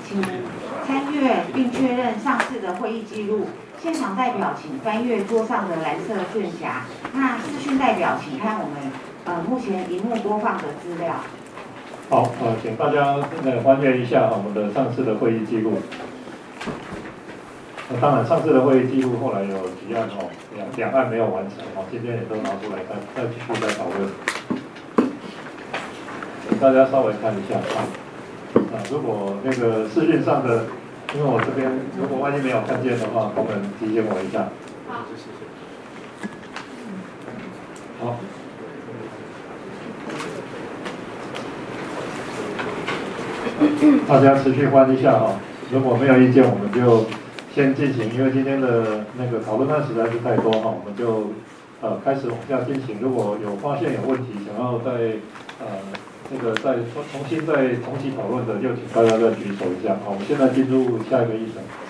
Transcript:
请参阅并确认上次的会议记录。现场代表请翻阅桌上的蓝色卷夹。那视讯代表请看我们目前荧幕播放的资料。 好，请大家还原一下我们的上次的会议记录。当然，上次的会议记录后来有几案两案没有完成今天也都拿出来再继续再讨论。请大家稍微看一下如果那个视讯上的，因为我这边如果万一没有看见的话，同仁提醒我一下。好。大家持续翻一下如果没有意见，我们就先进行，因为今天的那个讨论案实在是太多我们就开始往下进行。如果有发现有问题，想要再重新讨论的，就请大家再举手一下我们现在进入下一个议程。